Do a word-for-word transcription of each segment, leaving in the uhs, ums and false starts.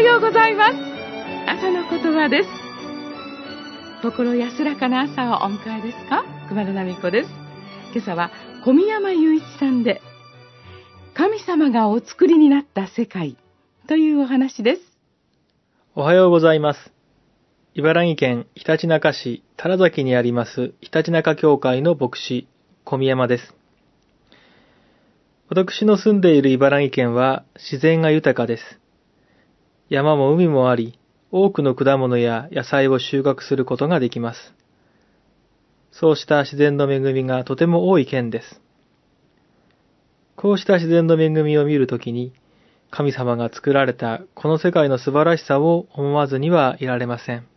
ようございます。朝の言葉です。心安らかな朝をお迎えですか？熊田奈美子です。今朝は小宮山雄一さんで、神様がお作りになった世界というお話です。 おはようございます。茨城県ひたちなか市多良崎にありますひたちなか教会の牧師小宮山です。私の住んでいる茨城県は自然が豊かです。山も海もあり、多くの果物や野菜を収穫することができます。そうした自然の恵みがとても多い県です。こうした自然の恵みを見るときに、神様が作られたこの世界の素晴らしさを思わずにはいられません。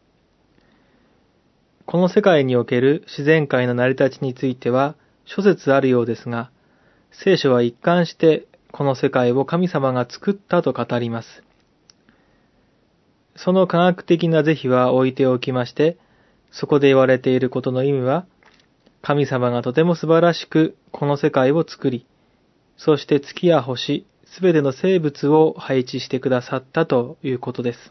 この世界における自然界の成り立ちについては諸説あるようですが、聖書は一貫してこの世界を神様が作ったと語ります。その科学的な是非は置いておきまして、そこで言われていることの意味は、神様がとても素晴らしくこの世界を作り、そして月や星、すべての生物を配置してくださったということです。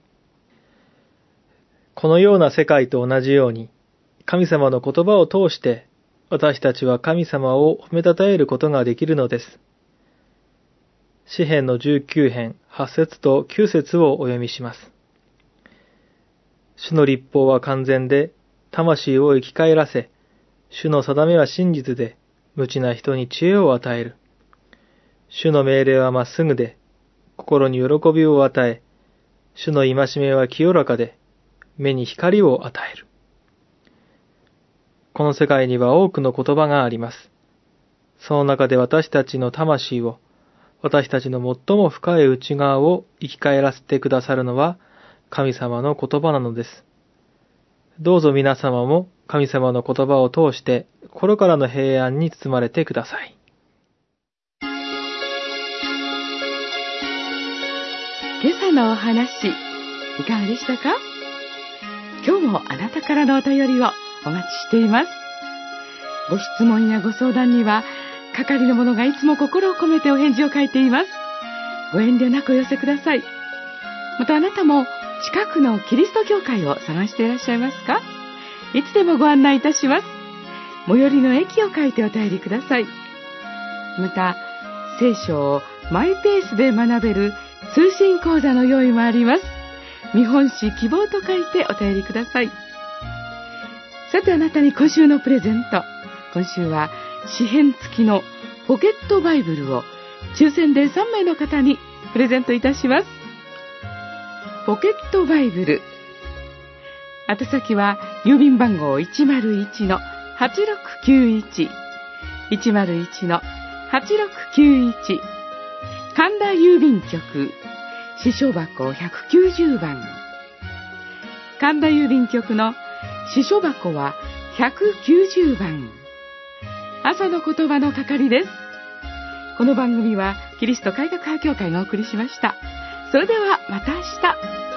このような世界と同じように、神様の言葉を通して、私たちは神様を褒めたたえることができるのです。詩編のじゅうきゅう編、はち節ときゅう節をお読みします。主の律法は完全で、魂を生き返らせ、主の定めは真実で、無知な人に知恵を与える。主の命令はまっすぐで、心に喜びを与え、主の戒めは清らかで、目に光を与える。この世界には多くの言葉があります。その中で私たちの魂を、私たちの最も深い内側を生き返らせてくださるのは、神様の言葉なのです。どうぞ皆様も神様の言葉を通して心からの平安に包まれてください。 今朝のお話、いかがでしたか？今日もあなたからのお便りをお待ちしています。ご質問やご相談には、係の者がいつも心を込めてお返事を書いています。ご遠慮なくお寄せください。またあなたも近くのキリスト教会を探していらっしゃいますか？いつでもご案内いたします。最寄りの駅を書いてお便りください。また、聖書をマイペースで学べる通信講座の用意もあります。見本誌希望と書いてお便りください。さてあなたに今週のプレゼント。今週は詩編付きのポケットバイブルを抽選でさん名の方にプレゼントいたします。ポケットバイブル。宛先は郵便番号 いちまるいちのはちろくきゅういち いちまるいちのはちろくきゅういち、神田郵便局支所箱ひゃくきゅうじゅうばん。神田郵便局の支所箱はひゃくきゅうじゅうばん。朝の言葉の係です。この番組はキリスト改革派教会がお送りしました。それではまた明日。